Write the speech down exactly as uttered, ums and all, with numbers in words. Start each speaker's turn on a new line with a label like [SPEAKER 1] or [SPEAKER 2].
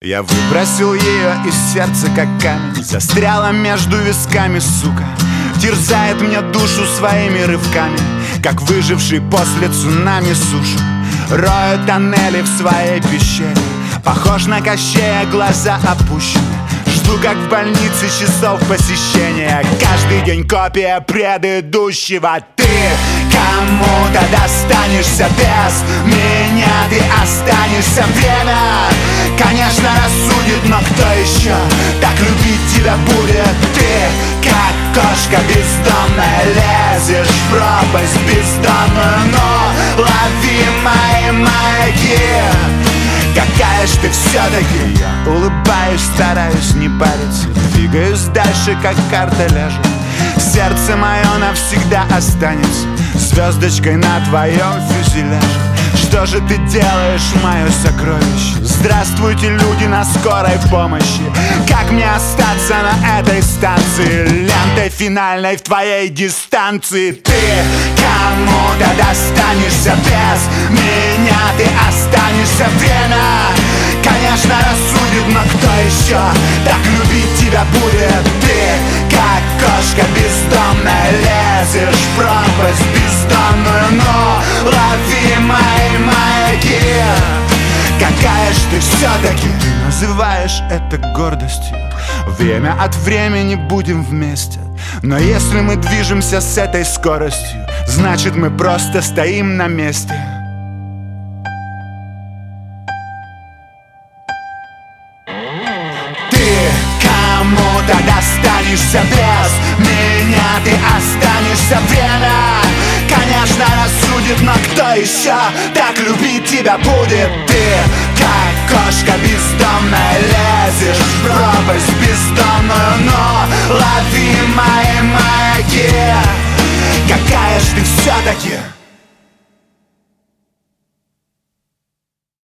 [SPEAKER 1] Я выбросил ее из сердца, как камень. Застряла между висками, сука. Терзает мне душу своими рывками, как выживший после цунами сушу. Рою тоннели в своей пещере, похож на Кощея, глаза опущены. Жду, как в больнице, часов посещения. Каждый день копия предыдущего. Ты кому-то достанешься без меня. Ты останешься, время, конечно, рассудит. Но кто еще так любить тебя будет? Ты, как кошка бездомная, лезешь в пропасть бездонную. Но лови мои маяки. Какая ж ты все-таки. Я улыбаюсь, стараюсь не париться, двигаюсь дальше, как карта ляжет. Сердце мое навсегда останется звездочкой на твоем фюзеляже. Что же ты делаешь, мое сокровище? Здравствуйте, люди на скорой помощи. Как мне остаться на этой станции, лентой финальной в твоей дистанции? Ты кому-то достанешься без меня. Ты останешься, время, конечно, рассудит. Но кто еще так любить тебя будет? Ты, как кошка бездомная, лезешь в пропасть бездонную. Но лови мои маяки. Какая ж ты все-таки. Ты называешь это гордостью. Время от времени будем вместе. Но если мы движемся с этой скоростью, значит мы просто стоим на месте. Ты кому-то достанешься без меня. Ты останешься, время, конечно, рассудит. Но кто еще так любить тебя будет? Ты, как кошка бездомная, лезешь в пропасть бездонную. Но лови мои маяки. Какая ж ты все-таки.